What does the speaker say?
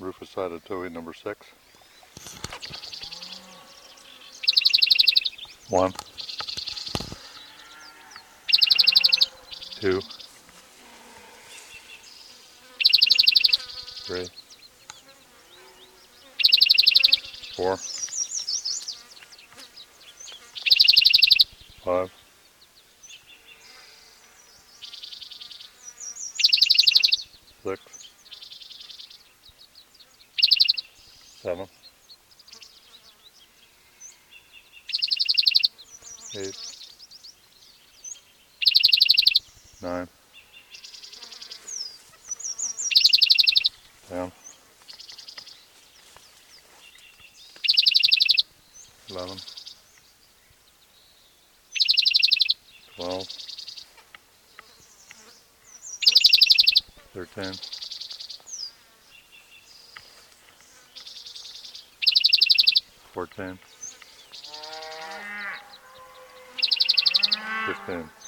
Rufus-sided towhee number 6. 1, 2, 3, 4, 5, 6, 7, 8, 9, down, 11, 12, 13, 14, 15.